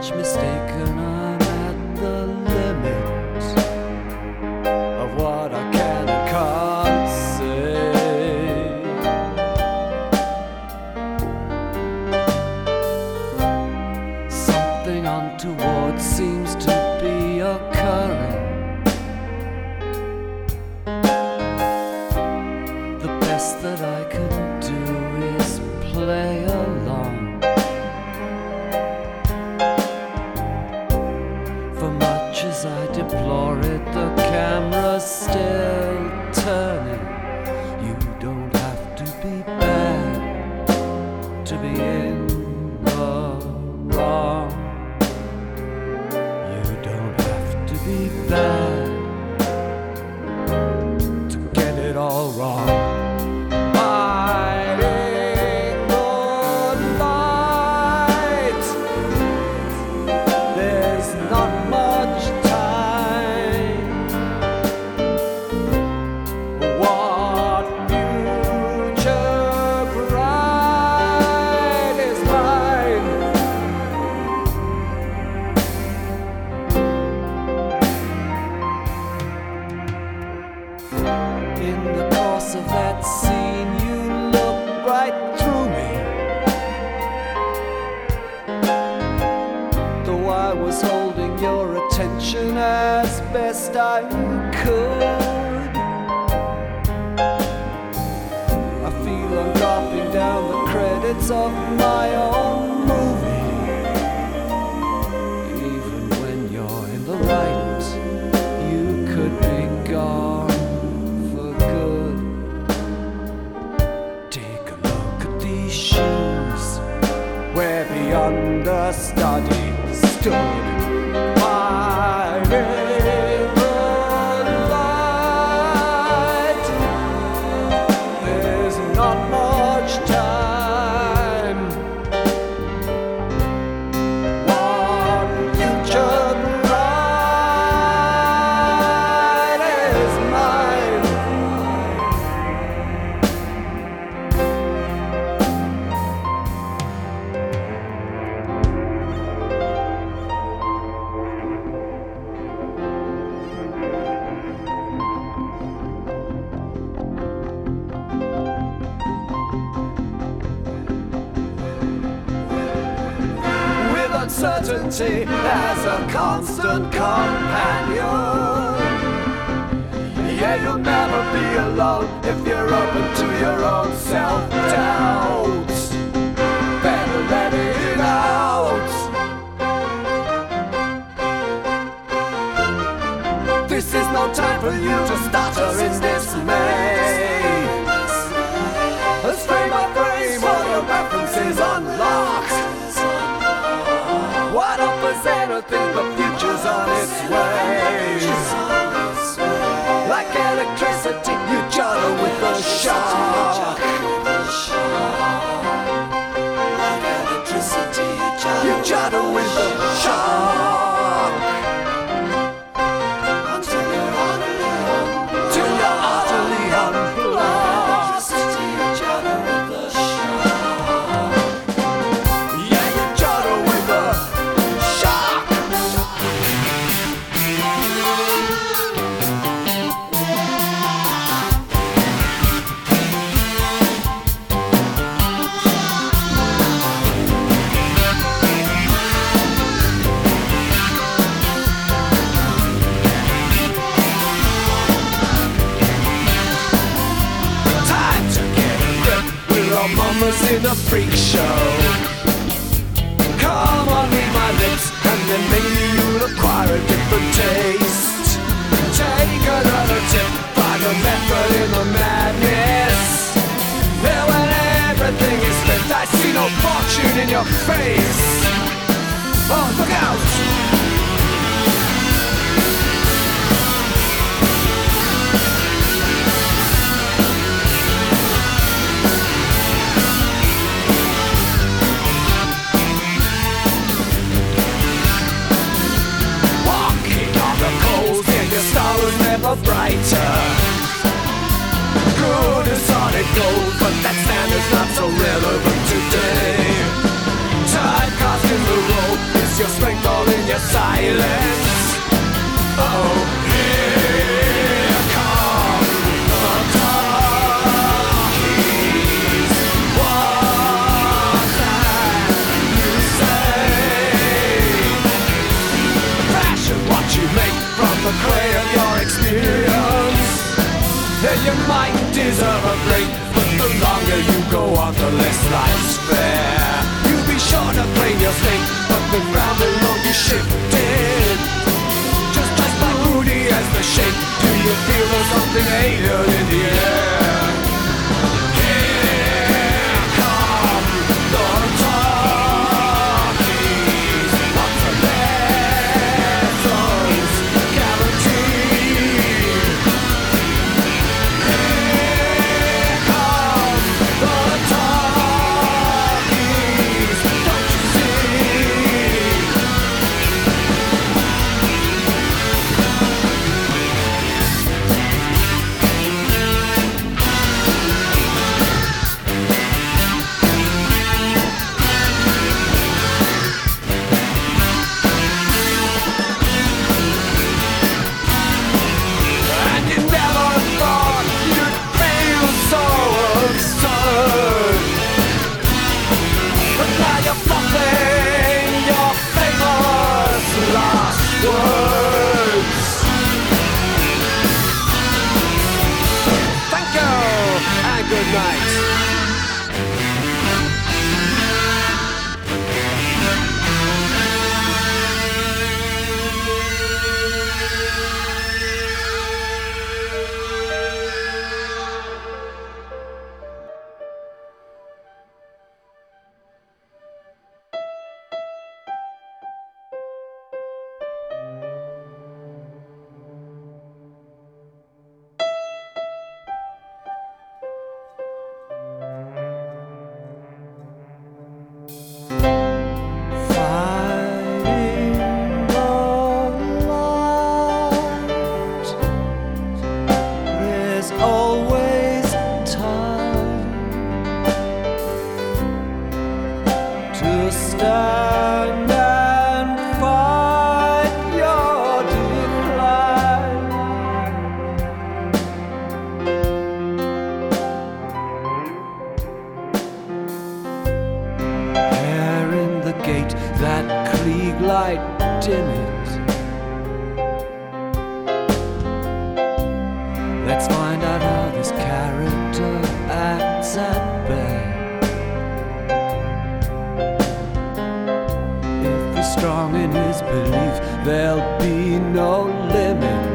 much mistaken. I'm at the limit of what I can and can't say. Something untoward seems to be occurring. The best that I can do is play along. For much as I deplore it, the camera's still turning. You don't have to be bad to be in the wrong. You don't have to be bad to get it all wrong. In the course of that scene, you looked right through me. Though I was holding your attention as best I could, I feel I'm dropping down the credits of my own movie. Even when you're in the right, you could be gone. Where the understudy stood, my river light. There's not much time. What future bride is mine? Uncertainty as a constant companion. Yeah, you'll never be alone if you're open to your own self-doubt. Better let it out. This is no time for you to stutter in dismay. As frame by frame, all your references unlocked. What offers anything? The future's on its way. Like electricity, you juggle with the shock. Like electricity, you juggle with the shock. Until you're utterly, till you're utterly unplugged. You juggle with the shock. Yeah, you juggle with the mamas in a freak show. Come on, read my lips, and then maybe you'll acquire a different taste. Take another tip, find a method in the madness. There when everything is spent, I see no fortune in your face. Oh, look out! Brighter. Good as solid gold, but that standard's not so relevant today. Typecast in the role is your strength Here come the talkies. What can you say? Fashion what you make from the clay of your experience. And you might deserve a break, but the longer you go on, the less life's fair. You'll be sure to claim your stake, but the ground below you shifted. Just like Rudy as the shape. Do you feel there's something alien in the air? Here come the talkies. Lots of lessons guaranteed. Here come the talkies. Don't you see? And you never thought you'd feel so absurd. But now you're fluffing your famous last words. Thank you and good night. Fighting the light, there's always time to stand and fight your decline. Hair in the gate, that Krieg light, dim it. Let's find out how this character acts at bay. If he's strong in his belief, there'll be no limit